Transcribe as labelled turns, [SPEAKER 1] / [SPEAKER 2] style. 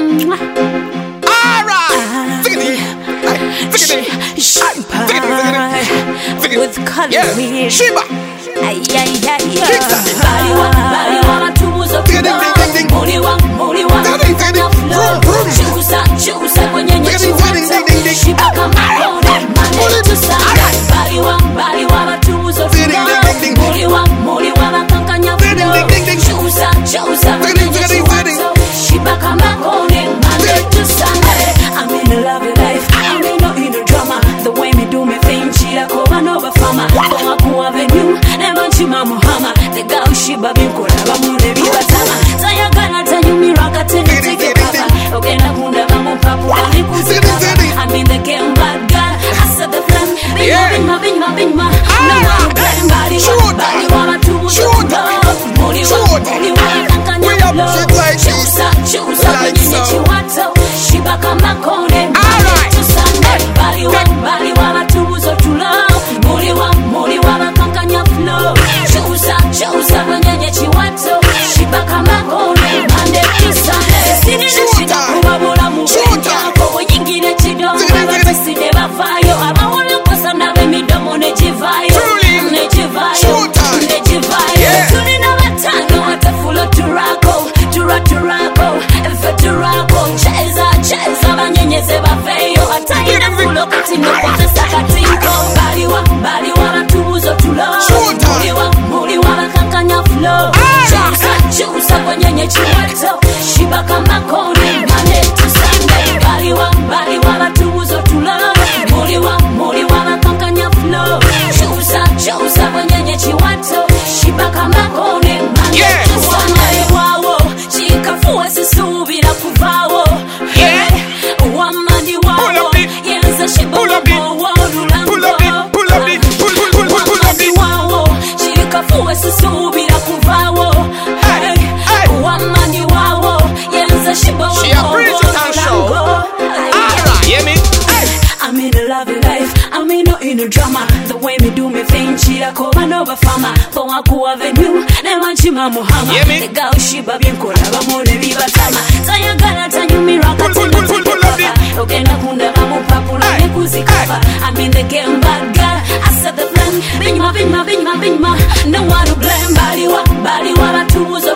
[SPEAKER 1] With color
[SPEAKER 2] Shiba.
[SPEAKER 1] the girl Shiba Binkola bamune bibatama sayagana tanyumira katene take papa ogenda kunda bamupapu alikuzika I'm in the game bad girl I said the plan binyuma no one bad body wanna to muri wanna kankanya chusa kwenye chiwato Shiba kama kone to Sunday body wanna to love muri wanna kankanya flow Chusa kwenye chiwato Shiba kama kone Monday to Sunday Sini shida kubabula mubenda Kogo nyingine chidongo Batisi neba fayo Abawole kosa nabe midomo nejivayo Tulina watano watafulo turako Efe turako Cheza banyenyeze bafeyo Atayine fulo katino Kotesa katinko Bali wanatubuzo tulo Muri wanakankanya flow Chusa kwenye chiwato Shiba kama kone Monday to Sunday Bali wanatubuzo tulo Muri wanakankanya flow Chusa kwenye chiwato Shiba kama kone Monday to Sunday Wawo chikafuwa sisubira kuvawo Wamandi wawo Yenza Shiba Chikafuwa sisubira kuvawo Wamandi wawo Yenza Shiba I'm in a loving life, I'm in a drama. The way me do me thing, chila koba nova fama. For waku avenue, nema chima muhama. The girl Shiba Binkola, bamone bibatama. Sayagana tanyumira katene take papa. Ogenda kunda bamupapula nekuzikava. I'm in the game bad girl, I said the plan. Binyuma, no one to blame. Bali wanna tubuzo